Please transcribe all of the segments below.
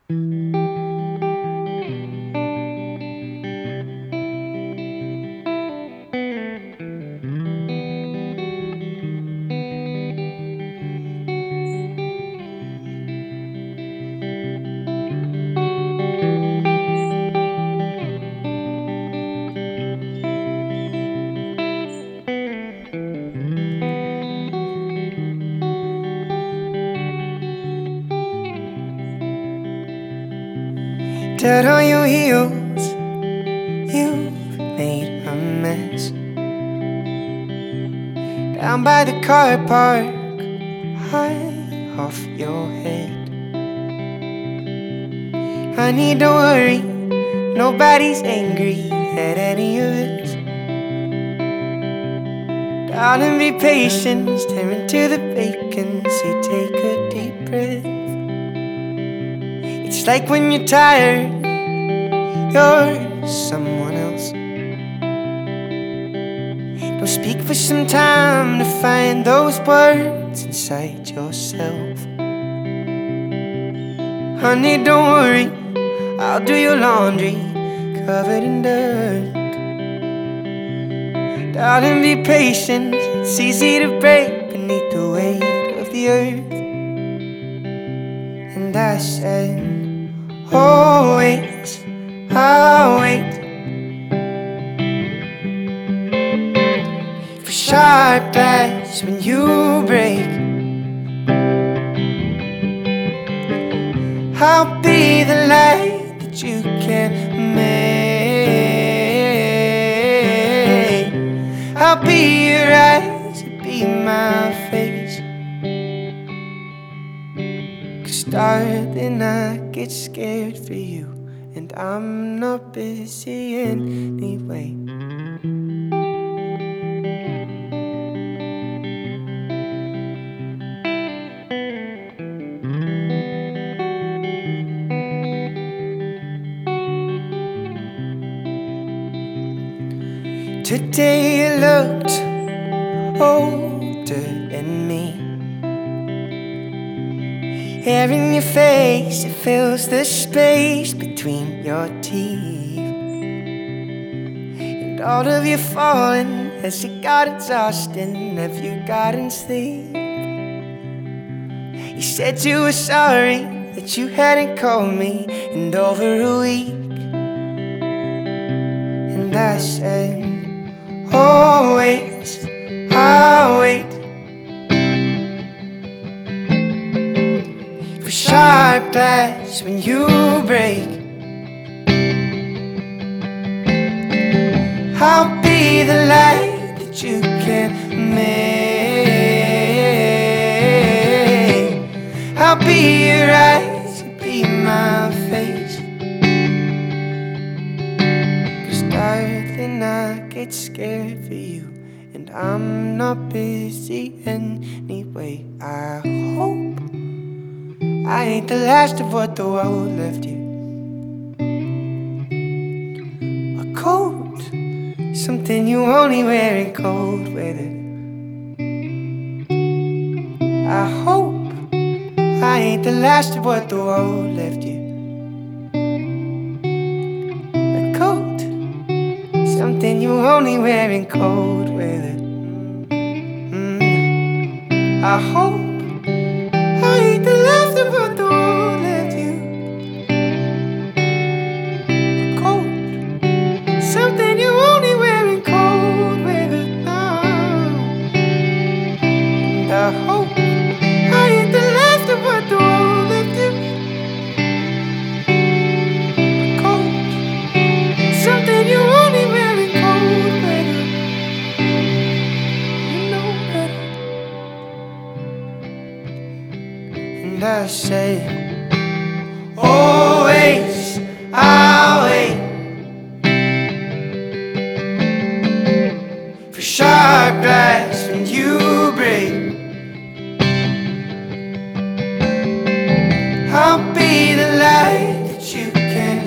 Dead on your heels, you've made a mess. Down by the car park, high off your head. Honey, don't worry, nobody's angry at any of this. Darling, be patient, stare into the vacancy, take a deep breath. It's like when you're tired, you're someone else. Don't speak for some time to find those words inside yourself. Honey, don't worry, I'll do your laundry covered in dirt. Darling, be patient, it's easy to break beneath the weight of the earth. And I said, oh wait, I'll wait for sharp eyes when you break. I'll be the light that you can't make. I'll be your eyes, you'll be my face. 'Cause darling, I get scared for you, and I'm not busy anyway. Today you looked older than me. Hair in your face, it fills the space between your teeth. And all of you falling, has it got exhausting? Have you gotten sleep? You said you were sorry that you hadn't called me in over a week. And I said, oh wait, I'll wait for sharp eyes when you break. I'll be the light that you can't make. I'll be your eyes, you'll be my face. 'Cause darling, I get scared for you, and I'm not busy anyway. I hope I ain't the last of what the world left you. A coat, something you only wear in cold weather. I hope I ain't the last of what the world left you. A coat, something you only wear in cold weather. I hope I ain't the last of what the world left you. A coat, something you only wear in cold weather. And I hope I ain't the last of what the world left you. A coat, something you only wear in cold weather. You know better. And I say, always, I'll wait for sharp eyes when you break. I'll be the light that you can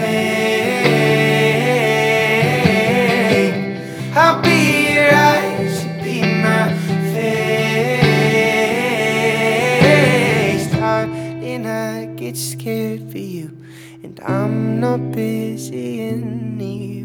make. I'll be your eyes, you'll be my face. Darling, for you, and I'm not busy anyway.